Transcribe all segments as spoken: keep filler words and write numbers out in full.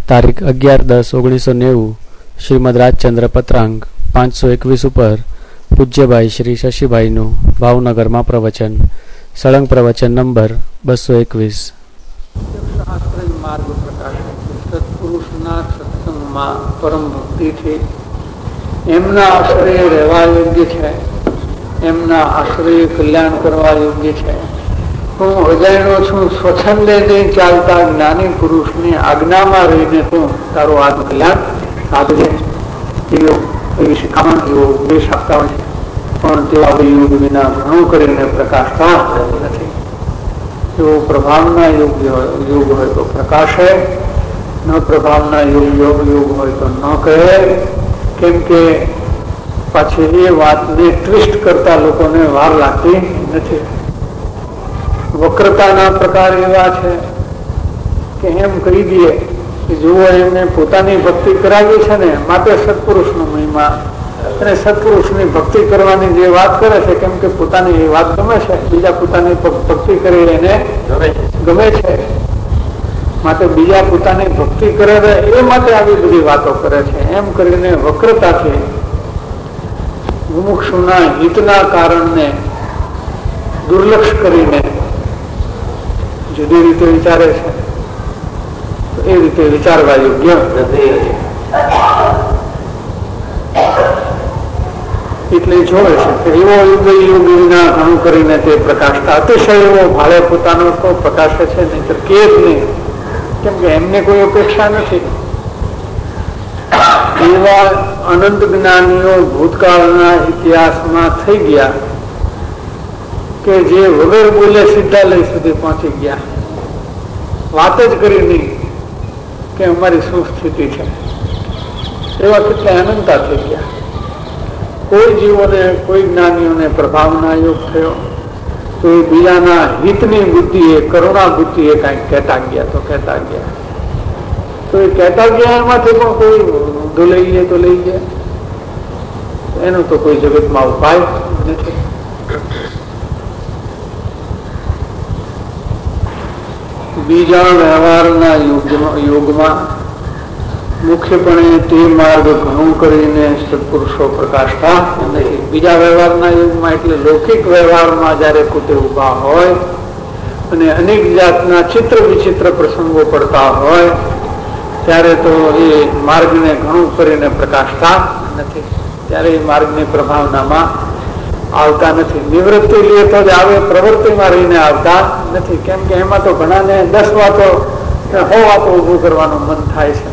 તારીખ અગિયાર દસ ઓગણીસો નેવું શ્રીમદ રાજચંદ્ર પત્રાંક પાંચસો એકવીસ ઉપર પૂજ્યભાઈ શ્રી શશીભાઈનું ભાવનગરમાં પ્રવચન. સળંગ પ્રવચન નંબર બસો એકવીસ. માર્ગ પ્રકાશ સત્પુરુષના સત્સંગમાં પરમ ભક્તિથી એમના આશ્રય રહેવા યોગ્ય છે, એમના આશ્રય કલ્યાણ કરવા યોગ્ય છે. હું અજાણ્યો છું, સ્વચ્છંદે નહીં ચાલતા જ્ઞાની પુરુષની આજ્ઞામાં રહીને તું તારું આત્મકલ્યાણ સાધજે. એવી શિખામણ એવો ઉપદેશ આપતા હોય છે, પણ તેવા યોગ વિના ઘણું કરીને પ્રકાશતા નથી. જો પ્રભાવના યોગ યોગ હોય તો પ્રકાશે, ન પ્રભાવના યોગ યોગ યોગ હોય તો ન કહે. કેમ કે પાછી એ વાતને ટ્વિસ્ટ કરતા લોકોને વાર લાગતી નથી. વક્રતાના પ્રકાર એવા છે કે એમ કહી દઈએ કે જુઓ એમને પોતાની ભક્તિ કરાવી છે ને માટે સત્પુરુષનો મહિમા, અને સત્પુરુષની ભક્તિ કરવાની જે વાત કરે છે કેમ કે પોતાની એ વાત ગમે છે, બીજા પોતાની ભક્તિ કરે એને ગમે છે, માટે બીજા પોતાની ભક્તિ કરે એ માટે આવી બધી વાતો કરે છે. એમ કરીને વક્રતાથી મુમુક્ષુના હિતના કારણને દુર્લક્ષ કરીને જુદી રીતે વિચારે છે, તો એ રીતે વિચારવા યોગ્ય નથી. એટલે જોવે છે કે એવો યુગ યુગ વિના ઘણું કરીને તે પ્રકાશતા અતિશય એવો ભાડે પોતાનો તો પ્રકાશે છે, નહીતર કે જ નહીં. કેમ કે એમને કોઈ અપેક્ષા નથી. એવા અનંત જ્ઞાનીઓ ભૂતકાળના ઇતિહાસમાં થઈ ગયા કે જે વગર બોલે સિદ્ધાલય સુધી પહોંચી ગયા, વાત જ કરી નહીં કે અમારી શું સ્થિતિ છે. એવા કેટલા અનંતા થઈ ગયા. કોઈ જીવોને કોઈ જ્ઞાનીઓને પ્રભાવના યોગ થયો તો એ બીજાના હિતની બુદ્ધિએ કરુણા બુદ્ધિએ કાંઈક કહેતા ગયા તો કહેતા ગયા તો એ કહેતા ગયા એમાંથી પણ કોઈ ઊંધો લઈ ગયા તો લઈ ગયા. એનો તો કોઈ જગતમાં ઉપાય નથી. બીજા વ્યવહારના યોગમાં મુખ્યપણે તે માર્ગ ઘણું કરીને સત્પુરુષો પ્રકાશતા નથી. બીજા વ્યવહારના યુગમાં એટલે લૌકિક વ્યવહારમાં જયારે પોતે ઉભા હોય અને અનેક જાતના ચિત્ર વિચિત્ર પ્રસંગો પડતા હોય ત્યારે તો એ માર્ગને ઘણું કરીને પ્રકાશતા નથી. ત્યારે એ માર્ગની પ્રભાવનામાં આવતા નથી. નિવૃત્તિ લે તો જ આવે, પ્રવૃત્તિમાં રહીને આવતા નથી. કેમ કે એમાં તો ઘણાને દસ વાતો હો વાતો ઉભું કરવાનું મન થાય છે,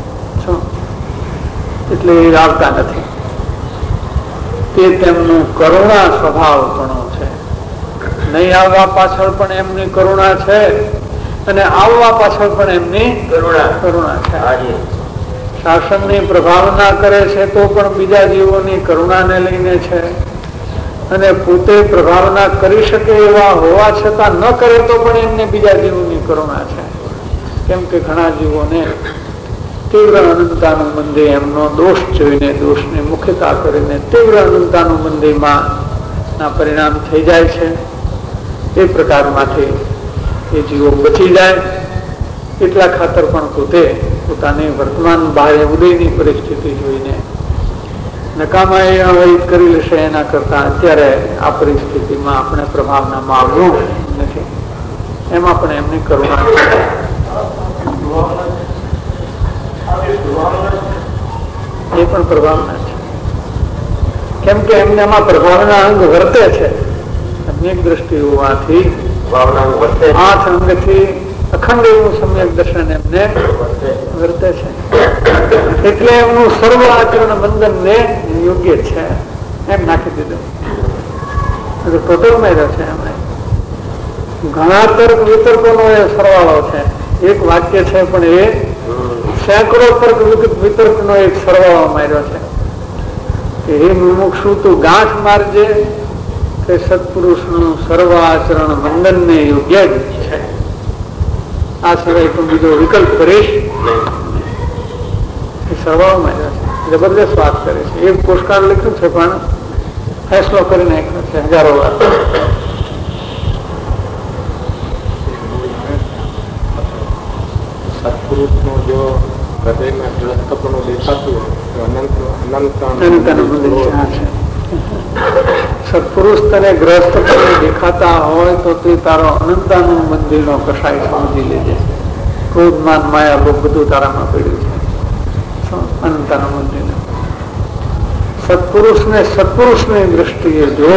એટલે એ આવતા નથી. તે તેમનું કરુણા સ્વભાવ ઘણો છે. નહીં આવવા પાછળ પણ એમની કરુણા છે અને આવવા પાછળ પણ એમની કરુણા કરુણા છે. શાસનની પ્રભાવના કરે છે તો પણ બીજા જીવોની કરુણાને લઈને છે, અને પોતે પ્રભાવના કરી શકે એવા હોવા છતાં ન કરે તો પણ એમને બીજા જીવોની કરુણા છે. કેમ કે ઘણા જીવોને તીવ્ર અનંતાનું મંદિર એમનો દોષ જોઈને દોષને મુખ્યતા કરીને તીવ્ર અનંતાનું મંદિરમાં ના પરિણામ થઈ જાય છે. એ પ્રકારમાંથી એ જીવો બચી જાય એટલા ખાતર પણ પોતે પોતાની વર્તમાન બાહ્ય ઉદયની પરિસ્થિતિ જોઈને નકામા એ અવહિત કરી લેશે એના કરતા અત્યારે આ પરિસ્થિતિમાં આપણે પ્રભાવનામાં આવવું નથી. એમાં પણ એમની કરુણા એ પણ પ્રભાવના છે. કેમ કે એમને એમાં પ્રભાવના અંગ વર્તે છે. અનેક દ્રષ્ટિ હોવાથી આઠ અંગથી અખંડ એવું સમ્યક દર્શન એમને વર્તે છે. એટલે એમનું સર્વ આચરણ બંધન ને યોગ્ય છે એમ નાખી દીધું. ટોટલ મેળ્યો છે એમણે. ઘણા તર્ક વિતર્કોનો એ સરવાળો છે. એક વાક્ય છે પણ એ સેંકડો તર્ક વિતર્ક નો એક સરવાળો માર્યો છે કે હે મુમુક્ષુ તું ગાંઠ મારજે કે સત્પુરુષનું સર્વ આચરણ બંધન ને યોગ્ય જ છે. આ સિવાય તું બીજો વિકલ્પ કરીશ એ સરવાળો માર્યો છે. જબરદસ્ત વાત કરે છે. એક પોસ્ટકાર્ડ લખ્યું છે પણ ફેસલો કરી નાખ્યો છે હજારો વાર. સત્પુરુષ નો જો હૃદયમાં ગ્રસ્તપણું દેખાતું સત્પુરુષ તને ગ્રસ્તપણું દેખાતા હોય તો તે તારો અનંતાનું મંદિરનો કસાય સમજી લેજે. ક્રોધ માન માયા લોક બધું તારામાં પડ્યું છે. અનંતાનું મંદિર સત્પુરુષને સત્પુરુષની દ્રષ્ટિએ જો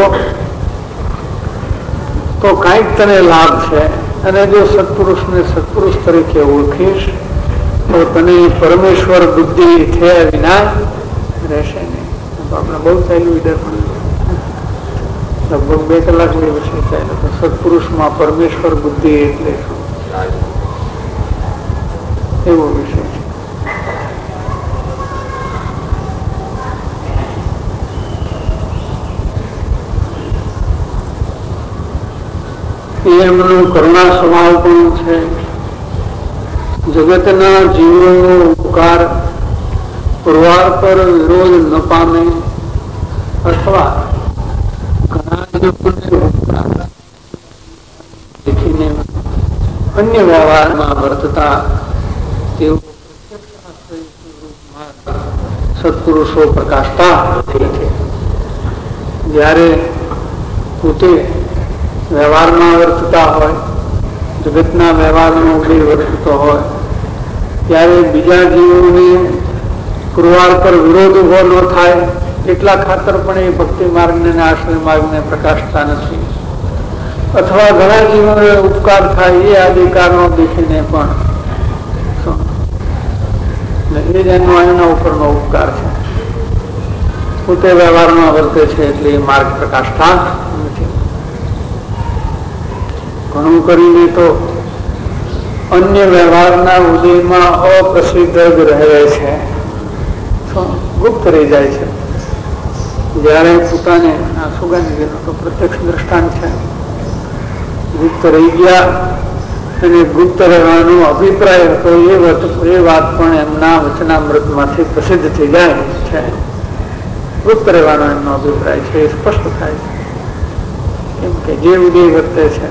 તો કાંઈક તને લાભ છે. અને જો સત્પુરુષને સત્પુરુષ તરીકે ઓળખીશ તો તને પરમેશ્વર બુદ્ધિ થયા વિના રહેશે નહીં. આપણે બહુ ચાલ્યું વિડર પણ લગભગ બે કલાક બે વર્ષે ચાલ્યું તો સત્પુરુષમાં પરમેશ્વર બુદ્ધિ એટલે શું એવો વિષય છે. એમનું કરુણા સ્વભાવ પણ છે. જગતના જીવોનો ઉપકાર પુરવાર પર વિરોધ ન પામે અથવા ઘણા લોકોને ઉપકાર દેખીને અન્ય વ્યવહારમાં વર્તતા તેઓ સત્પુરુષો પ્રકાશતા નથી. જ્યારે પોતે વ્યવહારમાં વર્તતા હોય, જગતના વ્યવહારનો ઉદય વર્તતો હોય, ત્યારે બીજા જીવોને પુરવાર પર વિરોધ ઉભો ન થાય એટલા ખાતર પણ એ ભક્તિ માર્ગને આશ્રય માર્ગને પ્રકાશતા નથી. અથવા ઘણા જીવોને ઉપકાર થાય એ અધિકારનો દેખીને પણ એ જ એનો એના ઉપરનો ઉપકાર છે. પોતે વ્યવહારમાં વર્તે છે એટલે એ માર્ગ પ્રકાશતા નથી. ઘણું કરીને તો અન્ય વ્યવહારના ઉદયમાં અપ્રસિદ્ધ જ રહે છે, ગુપ્ત રહી જાય છે. જયારે પોતાને આ સુગંધીનો તો પ્રત્યક્ષ દ્રષ્ટાંત છે. ગુપ્ત રહી ગયા અને ગુપ્ત રહેવાનો અભિપ્રાય હતો એ વાત પણ એમના વચનામૃતમાંથી પ્રસિદ્ધ થઈ જાય છે. ગુપ્ત રહેવાનો એમનો અભિપ્રાય છે એ સ્પષ્ટ થાય છે. કેમ કે જે ઉદય વર્તે છે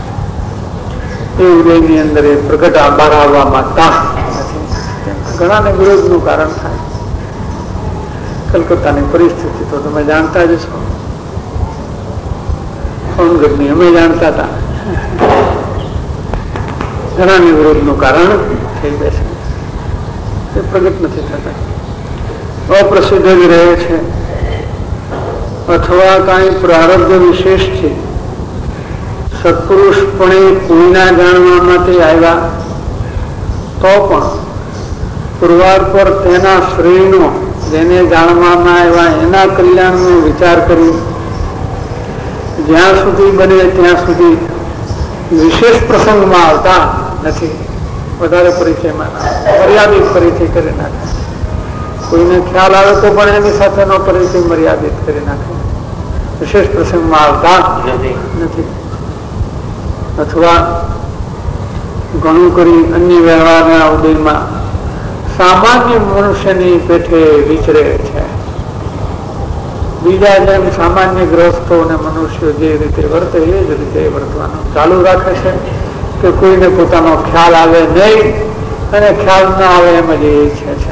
એ ઉદયની અંદર એ પ્રગટ બહાર આવવા માંગતા નથી. ઘણાને વિરોધનું કારણ થાય. કલકત્તાની પરિસ્થિતિ તો તમે જાણતા જ છો. સોનગઢની અમે જાણતા હતા. ઘણાને વિરોધનું કારણ થઈ બેસે, એ પ્રગટ નથી થતા, અપ્રસિદ્ધ જ રહે છે. અથવા કાંઈ પ્રારબ્ધ વિશેષ છે, સત્પુરુષપણે કોઈના જાણવા માટે આવ્યા તો પણ પુરવાર પર તેના શ્રેયનો, જેને જાણવામાં આવ્યા એના કલ્યાણનો વિચાર કરી જ્યાં સુધી બને ત્યાં સુધી વિશેષ પ્રસંગમાં આવતા નથી. વધારે પરિચયમાં મર્યાદિત પરિચય કરી નાખે. કોઈને ખ્યાલ આવે તો પણ એની સાથેનો પરિચય મર્યાદિત કરી નાખે. વિશેષ પ્રસંગમાં આવતા નથી. અથવા ઘણું કરી અન્ય વ્યવહારના ઉદયમાં સામાન્ય મનુષ્યની પેઠે વિચરે છે. બીજા જેમ સામાન્ય ગ્રસ્તો અને મનુષ્યો જે રીતે વર્તે એ જ રીતે વર્તવાનું ચાલુ રાખે છે કે કોઈને પોતાનો ખ્યાલ આવે નહીં અને ખ્યાલ ના આવે એમ જ એ ઈચ્છે છે.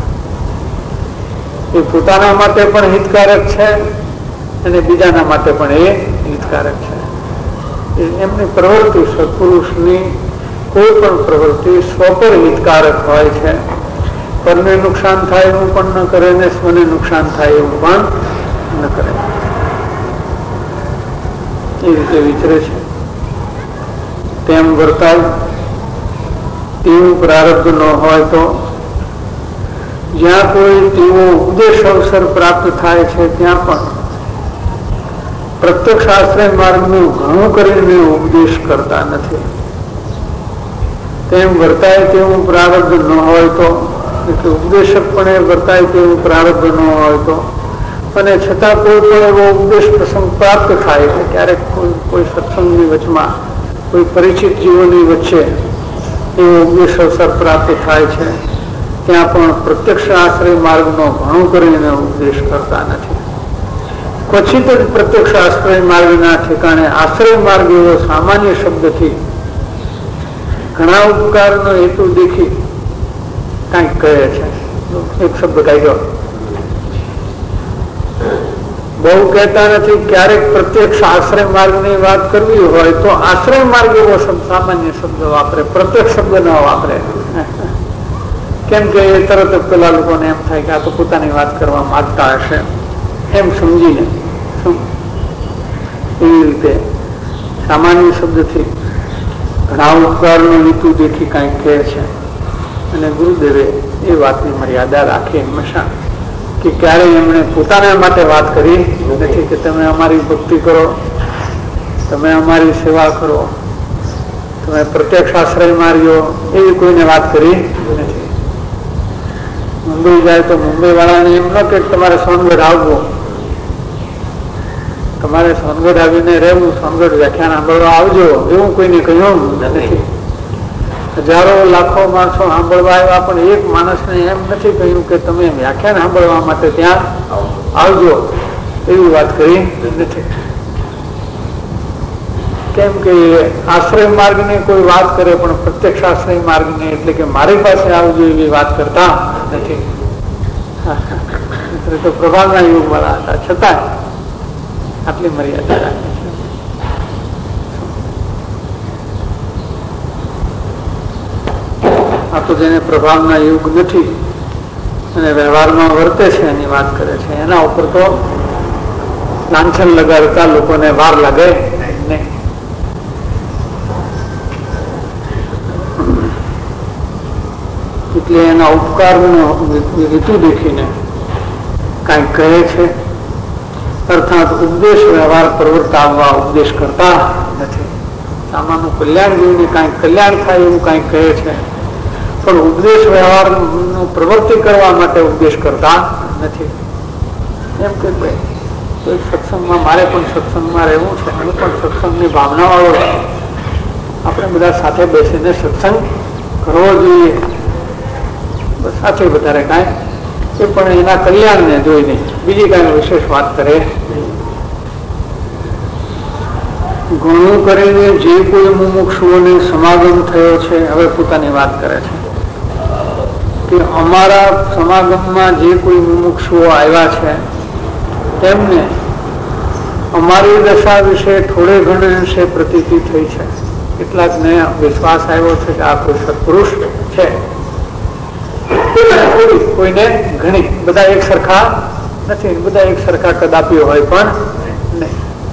એ પોતાના માટે પણ હિતકારક છે અને બીજાના માટે પણ એ હિતકારક છે. એમની પ્રવૃત્તિ, સત્પુરુષની કોઈ પણ પ્રવૃત્તિ સ્વ પર હિતકારક હોય છે. પરને નુકસાન થાય એવું પણ ન કરે ને સ્વને નુકસાન થાય એવું પણ ન કરે. એ રીતે વિચરે છે. તેમ વર્તાય તેવું પ્રારબ્ધ ન હોય તો જ્યાં કોઈ તેવો ઉપદેશ અવસર પ્રાપ્ત થાય છે ત્યાં પણ પ્રત્યક્ષ આશ્રય માર્ગનું ઘણું કરીને ઉપદેશ કરતા નથી. તેમ વર્તાય તેવું પ્રારબ્ધ ન હોય તો, એટલે ઉપદેશકપણે વર્તાય તેવું પ્રારબ્ધ ન હોય તો, અને છતાં કોઈ પણ એવો ઉપદેશ પ્રસંગ પ્રાપ્ત થાય છે, ક્યારેક કોઈ કોઈ સત્સંગની વચમાં કોઈ પરિચિત જીવોની વચ્ચે એવો ઉપદેશ અવસર પ્રાપ્ત થાય છે, ત્યાં પણ પ્રત્યક્ષ આશ્રય માર્ગનો ઘણું કરીને ઉપદેશ કરતા નથી. ક્વચિત જ પ્રત્યક્ષ આશ્રય માર્ગના ઠેકાણે આશ્રય માર્ગ એવો સામાન્ય શબ્દથી ઘણા ઉપકારનો હેતુ દેખી કઈક કહે છે. એક શબ્દ કાઢ્યો. બહુ કહેતા નથી. ક્યારેક પ્રત્યક્ષ આશ્રય માર્ગની વાત કરવી હોય તો આશ્રય માર્ગ એવો શબ્દ સામાન્ય શબ્દ વાપરે, પ્રત્યક્ષ શબ્દ ન વાપરે. કેમ કે એ તરત જ પેલા લોકોને એમ થાય કે આ તો પોતાની વાત કરવા માંગતા હશે એમ સમજીને એવી રીતે સામાન્ય શબ્દથી ઘણા ઉપકારનું રીતુ દેખી કાંઈક કહે છે. અને ગુરુદેવે એ વાતની મર્યાદા રાખી હંમેશા કે ક્યારેય એમણે પોતાના માટે વાત કરી નથી કે તમે અમારી ભક્તિ કરો, તમે અમારી સેવા કરો, તમે પ્રત્યક્ષ આશ્રય માર્યો, એવી કોઈને વાત કરી નથી. મુંબઈ જાય તો મુંબઈ વાળાને એમ ન કે તમારે સોનગઢ આવવું, તમારે સોનગઢ આવીને રહેવું, સોનગઢ વ્યાખ્યાન સાંભળવા આવજો એવું કોઈને કહ્યું નથી. હજારો લાખો માણસો સાંભળવા આવ્યા પણ એક માણસને એમ નથી કહ્યું કે તમે વ્યાખ્યાન સાંભળવા માટે ત્યાં આવજો એવી વાત કરી નથી. કેમ કે આશ્રય માર્ગની કોઈ વાત કરે પણ પ્રત્યક્ષ આશ્રય માર્ગની એટલે કે મારી પાસે આવજો એવી વાત કરતા નથી. તો પ્રભાવના યુગ વાળા હતા છતાં આટલી મર્યાદા રાખે છે. આ તો જેને પ્રભાવના યુગ નથી અને વ્યવહારમાં વર્તે છે એની વાત કરે છે. એના ઉપર તો લાંછન લગાડતા લોકોને વાર લાગે નહીં. એટલે એના ઉપકારનો રીતુ દેખીને કાંઈક કહે છે. અર્થાત ઉપદેશ વ્યવહાર પ્રવર્તાવવા ઉપદેશ કરતા નથી. આમાંનું કલ્યાણ જોઈને કાંઈક કલ્યાણ થાય એવું કાંઈક કહે છે પણ ઉપદેશ વ્યવહાર નું પ્રવૃત્તિ કરવા માટે ઉપદેશ કરતા નથી. એમ કે કોઈ સત્સંગમાં મારે પણ સત્સંગમાં રહેવું છે, હું પણ સત્સંગની ભાવના વાળો છું, આપણે બધા સાથે બેસીને સત્સંગ કરવો જોઈએ, સાથે વધારે કાંઈ એ પણ એના કલ્યાણને જોઈને બીજી કાંઈ વિશેષ વાત કરે. ઘણું કરીને જે કોઈ મુમુક્ષુઓને સમાગમ થયો છે, હવે પોતાની વાત કરે છે કે અમારા સમાગમમાં જે કોઈ મુમુક્ષુઓ આવ્યા છે તેમને અમારી દશા વિશે થોડે ઘણે અંશે પ્રતીતિ થઈ છે. કેટલાકને વિશ્વાસ આવ્યો છે કે આ કોઈ સત્પુરુષ છે, કોઈને ઘણી. બધા એક સરખા નથી, બધા એક સરખા કદાપી હોય પણ નહીં.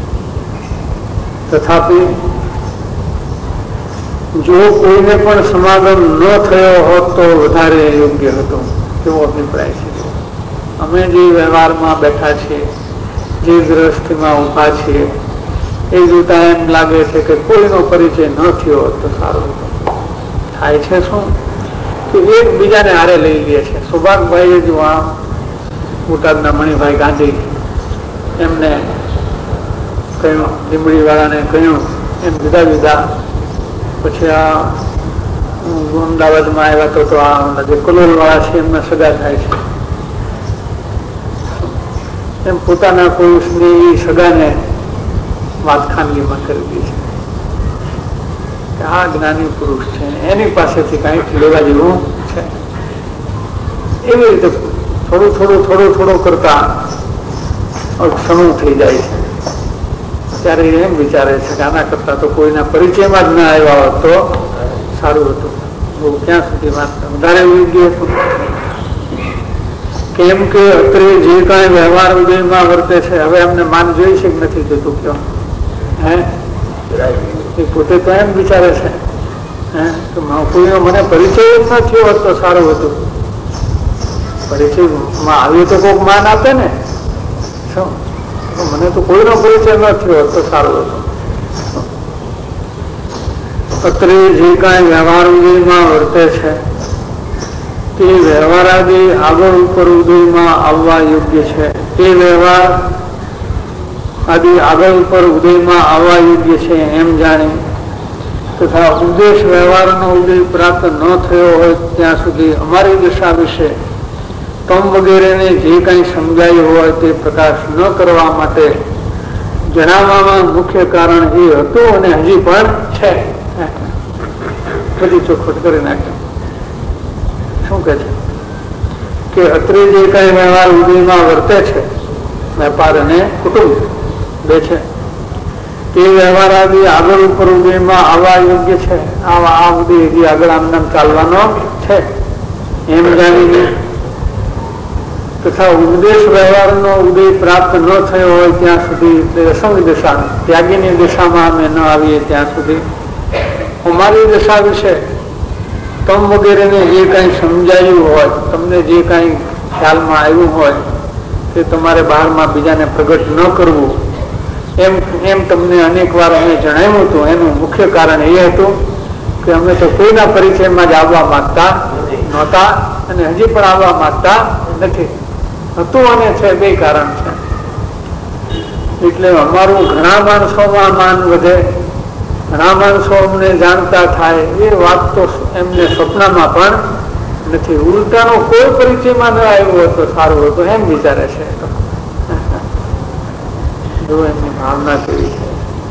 તથાપિ જો કોઈને પણ સમાગમ ન થયો હોત તો વધારે યોગ્ય હતો એવો અભિપ્રાય છે. અમે જે વ્યવહારમાં બેઠા છીએ, જે ગૃહસ્થીમાં ઉભા છીએ, એ જોતા એમ લાગે છે કે કોઈનો પરિચય ન થયો હોત તો સારું હતો. થાય છે શું કે એકબીજાને હારે લઈ લે છે. સૌભાગભાઈએ જો આ બોટાદના મણિભાઈ ગાંધી એમને કહ્યું, લીંબડી વાળાને કહ્યું એમ જુદા જુદા. પછી આ અમદાવાદમાં આવ્યા તો તો આ જે કલોલ વાળા છે એમના સગા થાય છે. એમ પોતાના પુરુષની સગાને વાત ખાનગીમાં કરી દી છે. આ જ્ઞાની પુરુષ છે, એની પાસેથી કઈક લેવા જેવું છે. એવી રીતે થોડું થોડું થોડું થોડું કરતા સમૂહ થઈ જાય છે. ત્યારે એમ વિચારે છે કે આના કરતા તો કોઈના પરિચયમાં જ ના આવ્યા હોત તો સારું હતું. બહુ ક્યાં સુધી વાત વધારે યોગ્ય હતું. કેમ કે અત્રે જે કાંઈ વ્યવહાર ઉદયમાં વર્તે છે, હવે અમને માન જોઈ છે કે નથી જોતું કયો? હે એ પોતે તો એમ વિચારે છે હે કોઈનો મને પરિચય જ ન થયો હોત તો સારું હતું. પરિચયમાં આવ્યું તો કોઈક માન આપે ને. શું મને તો કોઈનો પરિચય ન થયો હોત તો સારું હતું. અત્રે જે કાંઈ વ્યવહાર ઉદયમાં વર્તે છે તે વ્યવહાર આદિ આગળ ઉપર ઉદયમાં આવવા યોગ્ય છે. તે વ્યવહાર આદિ આગળ ઉપર ઉદયમાં આવવા યોગ્ય છે એમ જાણી તથા ઉપદેશ વ્યવહારનો ઉદય પ્રાપ્ત ન થયો હોય ત્યાં સુધી અમારી દિશા વિશે તમ વગેરેને જે કંઈ સમજાયું હોય તે પ્રકાશ ન કરવા માટે જણાવવામાં મુખ્ય કારણ એ હતું અને હજી પણ છે. બધી ચોખવટ કરી નાખ્યો. શું કે છે કે અત્રે જે કઈ વ્યવહાર ઉદયમાં વર્તે છે, વેપાર અને કુટુંબ બે છે, તે વ્યવહાર આદિ આગળ ઉપર ઉદયમાં આવવા યોગ્ય છે. આ આ ઉદય હજી આગળ આમ નામ ચાલવાનો છે એમ જાણીને તથા ઉપદેશ વ્યવહારનો ઉદય પ્રાપ્ત ન થયો હોય ત્યાં સુધી અસંગ દશા, ત્યાગીની દિશામાં અમે ન આવીએ ત્યાં સુધી અમારી દશા વિશે તમ વગેરેને જે કઈ સમજાયું હોય, તમને જે કઈ ખ્યાલમાં આવ્યું હોય તે તમારે બહારમાં બીજાને પ્રગટ ન કરવું એમ એમ તમને અનેક વાર અમે જણાવ્યું હતું. એનું મુખ્ય કારણ એ હતું કે અમે તો કોઈના પરિચયમાં જ આવવા માંગતા નહોતા અને હજી પણ આવવા માંગતા નથી. હતું અને છે બે કારણ છે. એટલે અમારું ઘણા માણસોમાં માન વધે, ઘણા માણસો અમને જાણતા થાય એ વાત તો એમને સ્વપ્નમાં પણ નથી. ઉલટાનો કોઈ પરિચયમાં ન આવ્યો હતો સારું હતું એમ વિચારે છે. જો એમની ભાવના કેવી છે.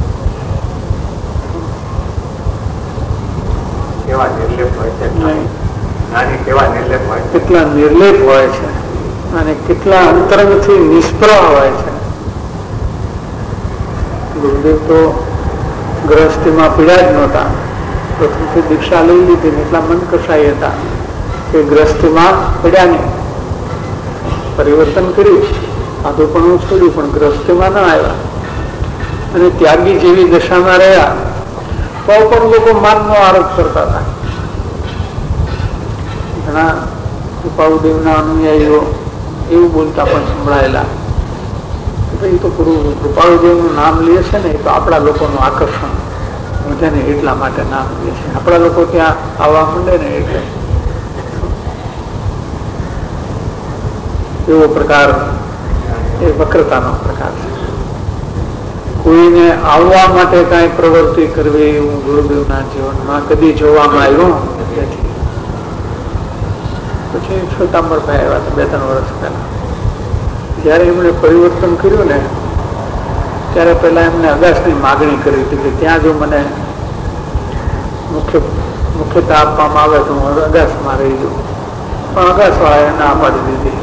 કેવા નિર્લેપ હોય છે, નાની કેવા નિર્લેપ હોય છે, કેટલા નિર્લેપ હોય છે અને કેટલા અંતરંગથી નિષ્પ્રહ હોય છે. ગુરુદેવ તો ગ્રહસ્થીમાં પીડા જ નહોતા, પ્રથમથી દીક્ષા લઈ લીધી એટલા મન કસાઈ હતા કે ગ્રહસ્થીમાં પીડા નહીં. પરિવર્તન કર્યું, સાધુ પણ છોડ્યું, પણ ગ્રહસ્થીમાં ન આવ્યા અને ત્યાગી જેવી દશામાં રહ્યા તો પણ લોકો માનનો આરોપ કરતા હતા. ઘણા કૃપાળુદેવના અનુયાયીઓ એવું બોલતા પણ સંભળાયેલા કે એ તો કૃપાળુદેવનું નામ લે છે ને એ તો આપણા લોકોનું આકર્ષણ વધે ને એટલા માટે નામ લે છે. આપણા લોકો ત્યાં આવવા માંડે ને એટલે એવો પ્રકાર એ વક્રતાનો પ્રકાર છે. કોઈને આવવા માટે કઈ પ્રવૃત્તિ કરવી એવું ગુરુદેવના જીવનમાં કદી જોવામાં આવ્યું નથી. પછી શ્વેતાંબરભાઈ આવ્યા હતા બે ત્રણ વર્ષ પહેલા. જયારે એમણે પરિવર્તન કર્યું ને ત્યારે પેલા એમને અગાસની માગણી કરી હતી કે ત્યાં જો મને મુખ્ય મુખ્યતા આપવામાં આવે તો હું અગાસમાં રહી જાઉં, પણ અગાસ વાળાએ ના પાડી દીધી.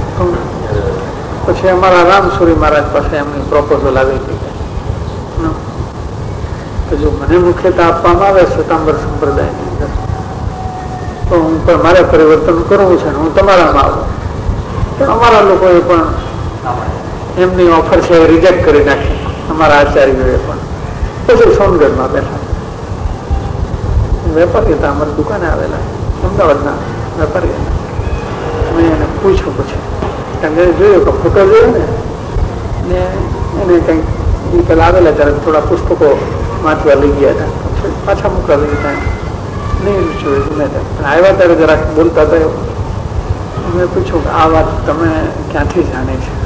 પછી અમારા રામસુરી મહારાજ પાસે એમની પ્રોપોઝલ આવી હતી કે જો મને મુખ્યતા આપવામાં આવે શ્વેતાંબર સંપ્રદાયની અંદર તો હું પણ મારે પરિવર્તન કરવું છે, હું તમારામાં આવું. પણ અમારા લોકોએ પણ એમની ઓફર છે રિજેક્ટ કરી નાખી, અમારા આચાર્યોએ પણ. પછી સોનગઢમાં બેઠા વેપારી હતા, અમારી દુકાને આવેલા અમદાવાદના વેપારી હતા. મેં એને પૂછ્યું પછી કારણ કે જોયું કે ફોટો જોયો ને એને કંઈક એ પેલા આવેલા ત્યારે થોડા પુસ્તકો વાંચવા લઈ ગયા હતા, પાછા મૂકવા લઈ ગયા નહીં જોયું મેં. પણ આવ્યા ત્યારે જરાક બોલતા હતા એવું. મેં પૂછ્યું કે આ વાત તમે ક્યાંથી જાણી છે?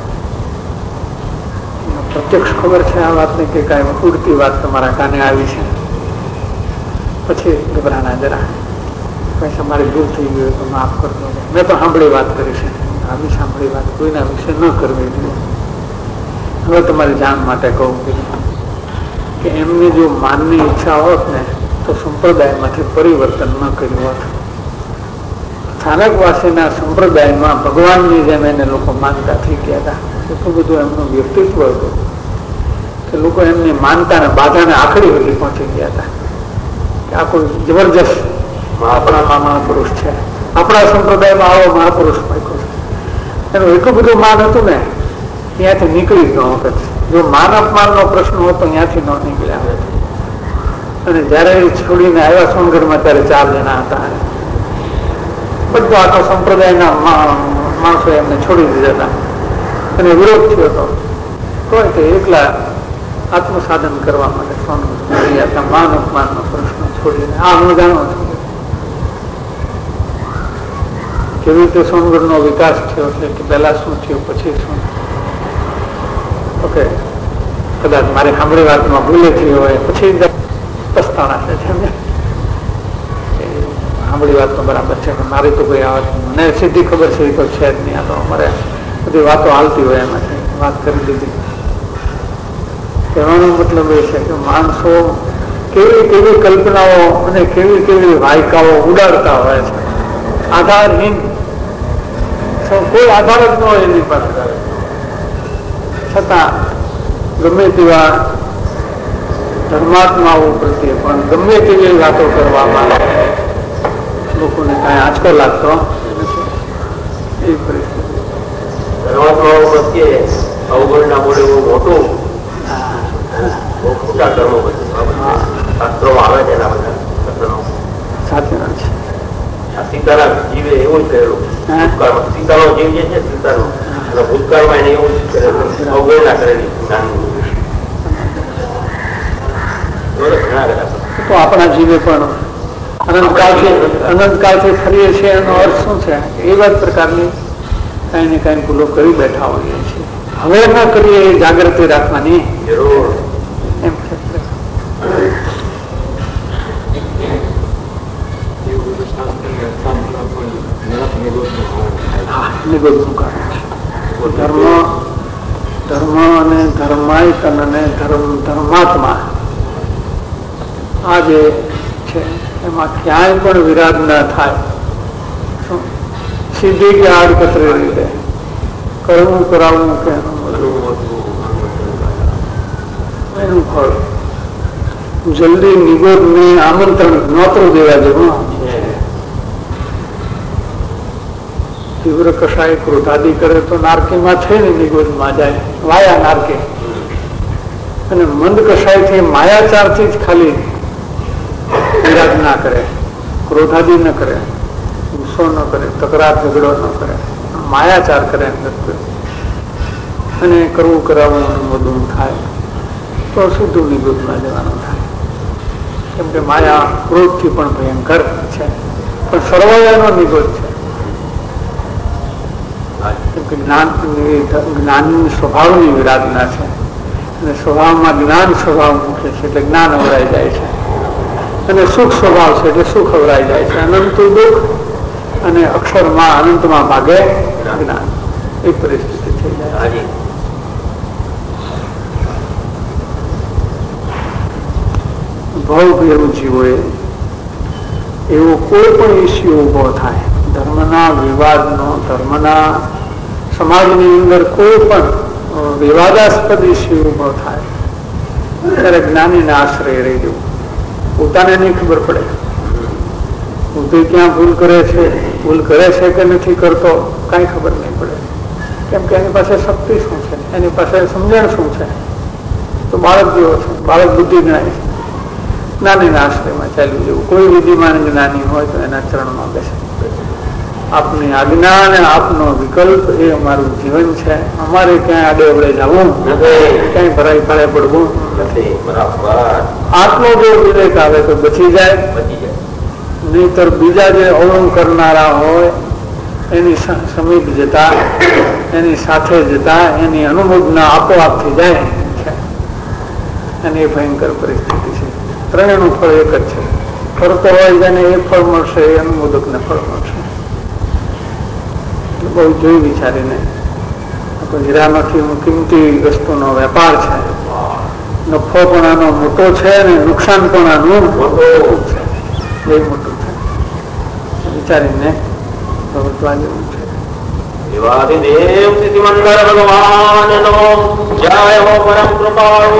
પ્રત્યક્ષ ખબર છે આ વાતને કે કાંઈ ઉડતી વાત તમારા કાને આવી છે? પછી ગભરાના જરા પછી મારી ભૂલ થઈ ગયું તો માફ કરજો, મેં તો સાંભળી વાત કરી છે, આવી સાંભળી વાત કોઈના વિશે ન કરવી જોઈએ. હવે તમારી જાણ માટે કહું કે એમની જો માનની ઈચ્છા હોત ને તો સંપ્રદાયમાંથી પરિવર્તન ન કર્યું હોત. સ્થાનકવાસીના સંપ્રદાયમાં ભગવાનની જેમ એને લોકો માનતા થઈ ગયા હતા. એટલું બધું એમનું વ્યક્તિત્વ હતું કે લોકો એમની માનતા ને બાધાને આખડી સુધી પહોંચી ગયા હતા કે આ કોઈ જબરજસ્ત આપણામાં મહાપુરુષ છે, આપણા સંપ્રદાયમાં આવો મહાપુરુષ પાક્યો છે. એનું એટલું બધું માન હતું ને ત્યાંથી નીકળી જ ન વખત. જો માન અપમાનનો પ્રશ્ન હોતો ત્યાંથી ન નીકળ્યા. અને જયારે છોડીને આવ્યા સોનગઢમાં ત્યારે ચાર જણા હતા, બધો આખો સંપ્રદાયના માણસો એમને છોડી દીધા હતા અને વિરોધ થયો હતો. તો તે એકલા આત્મસાધન કરવા માટે સોનગઢ રહ્યા હતા, માન અપમાનનો પ્રશ્ન છોડીને. આ હું જાણું છું કેવી રીતે સોનગઢનો વિકાસ થયો છે, કે પહેલા શું થયું પછી શું. ઓકે, કદાચ મારી સાંભળી વાતમાં ભૂલે થઈ હોય પછી પસ્તાણા છે. સાંભળી વાત તો બરાબર છે, મારી તો કોઈ આ વાત મને સીધી ખબર છે એ તો છે જ નહીં. આ તો અમારે બધી વાતો હાલતી હોય એમાંથી વાત કરી દીધી. કહેવાનો મતલબ એ છે કે માણસો કેવી કેવી કલ્પનાઓ અને કેવી કેવી વાયકાઓ ઉડાડતા હોય છે આધારહીન, કોઈ આધાર જ ન હોય એની પાસે, છતાં ગમે તેવા ધર્માત્માઓ પ્રત્યે પણ ગમે તેવી વાતો કરવામાં લોકોને કાંઈ આંચકો લાગતો એ પરિસ્થિતિ. ધર્માત્માઓ પ્રત્યે અવગણના બોલે બહુ મોટું બહુ ખોટા કર્મો શાસ્ત્રો આવે છે એના બધા સાચી વાત છે. સીતારામ જીવે એવું જ કરેલું. સીતાનો જીવ જે છે સીતાનો અને ભૂતકાળમાં એને એવું જ કરેલું, અવગણના કરેલી જ્ઞાનની. તો આપણા જીવે પણ અનંતકાળથી અનંતકાળથી ફરીએ છીએ એનો અર્થ શું છે? એવા જ પ્રકારની કઈ ને કઈ ભૂલો કરી બેઠા હોઈએ છીએ. હવે ન કરીએ એ જાગૃતિ રાખવાની જરૂર એમ છે. નિગોદનું કારણ છે. ધર્મ ધર્મ અને ધર્માયતન અને ધર્મ ધર્માત્મા આ જે છે એમાં ક્યાંય પણ વિરાગ ના થાય. સીધી કે આડકતરી રીતે કરવું કરાવવું કે એનું ફળ જલ્દી નિગોદ ને આમંત્રણ નોતરું દેવા જેવું. તીવ્ર કશાય ક્રોધાદી કરે તો નારકીમાં થઈને નિગોદમાં જાય, વાયા નારકી. અને મંદ કશાયથી માયાચારથી જ ખાલી વિરાગ ના કરે, ક્રોધાદી ન કરે, ગુસ્સો ન કરે, તકરાર ઝઘડો ન કરે, માયાચાર કરે અંદર અને કરવું કરાવવું બધું થાય તો સીધું નિગોદમાં જવાનું થાય. કેમ કે માયા ક્રોધથી પણ ભયંકર છે, પણ સર્વયાનો નિગોદ છે. જ્ઞાન જ્ઞાનની સ્વભાવની વિરાધના છે અને સ્વભાવમાં જ્ઞાન સ્વભાવ મૂકે છે એટલે જ્ઞાન અવરાઈ જાય છે, અને સુખ સ્વભાવ છે એટલે સુખ અવરાઈ જાય છે. અનંત દુઃખ અને અક્ષરમાં અનંતમાં ભાગે જ્ઞાન, એ પરિસ્થિતિ થઈ જાય. ભવભેરું જીવોએ એવો કોઈ પણ ઇસ્યુ ઉભો થાય, ધર્મના વિવાદનો, ધર્મના સમાજની અંદર કોઈ પણ વિવાદાસ્પદ ઇસ્યુ ઉભો થાય ત્યારે જ્ઞાનીને આશ્રય રહી જવું. પોતાને નહીં ખબર પડે બુદ્ધિ ક્યાં ભૂલ કરે છે, ભૂલ કરે છે કે નથી કરતો કઈ ખબર નહીં પડે. કેમ કે એની પાસે શક્તિ શું છે, એની પાસે સમજણ શું છે? તો બાળક જેવો છે, બાળક બુદ્ધિ ગણાય છે. જ્ઞાનીના આશ્રયમાં ચાલ્યું જવું. કોઈ વિધિમાન જ્ઞાની હોય તો એના ચરણમાં બેસે. આપની આજ્ઞા અને આપનો વિકલ્પ એ અમારું જીવન છે. અમારે ક્યાંય આડે અવડે જવું, ક્યાંય ભરાઈ ફાળે પડવું નથી. આટલો જો વિવેક આવે તો બચી જાય, નહીતર બીજા જે અવળું કરનારા હોય એની સમીપ જતા, એની સાથે જતા એની અનુમોદના આપોઆપ થઈ જાય છે. અને એ ભયંકર પરિસ્થિતિ છે. ત્રણેયનું ફળ એક જ છે. કરતો હોય જેને એ ફળ મળશે, એ અનુમોદકને ફળ મળશે. બહુ જોઈ વિચારીને હીરામાંથી કિંમતી વસ્તુનો વેપાર છે. નફો પણ આનો મોટો છે અને નુકસાન પણ આનું મોટું છે, બહુ મોટું છે. વિચારીને ભગવતવા જેવું છે. દેવાધિદેવ સ્થિતિ મંગળ ભગવાન જય હો પરમ કૃપાળુ.